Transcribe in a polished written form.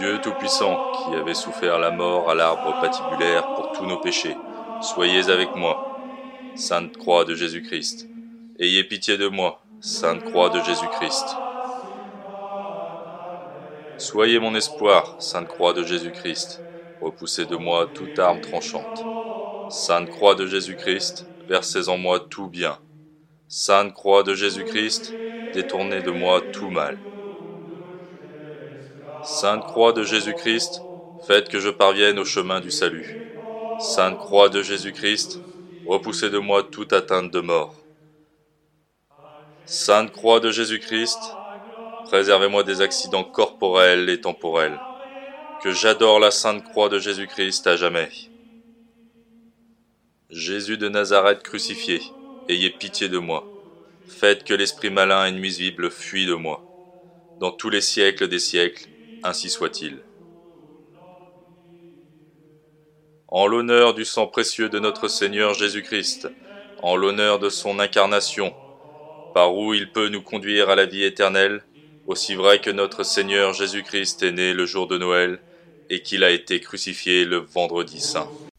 Dieu Tout-Puissant, qui avait souffert la mort à l'arbre patibulaire pour tous nos péchés, soyez avec moi. Sainte Croix de Jésus-Christ, ayez pitié de moi. Sainte Croix de Jésus-Christ. Soyez mon espoir, Sainte Croix de Jésus-Christ, repoussez de moi toute arme tranchante. Sainte Croix de Jésus-Christ, versez en moi tout bien. Sainte Croix de Jésus-Christ, détournez de moi tout mal. Sainte Croix de Jésus-Christ, faites que je parvienne au chemin du salut. Sainte Croix de Jésus-Christ, repoussez de moi toute atteinte de mort. Sainte Croix de Jésus-Christ, préservez-moi des accidents corporels et temporels. Que j'adore la Sainte Croix de Jésus-Christ à jamais. Jésus de Nazareth crucifié, ayez pitié de moi. Faites que l'esprit malin et nuisible fuit de moi. Dans tous les siècles des siècles, ainsi soit-il. En l'honneur du sang précieux de notre Seigneur Jésus-Christ, en l'honneur de son incarnation, par où il peut nous conduire à la vie éternelle, aussi vrai que notre Seigneur Jésus-Christ est né le jour de Noël et qu'il a été crucifié le vendredi saint.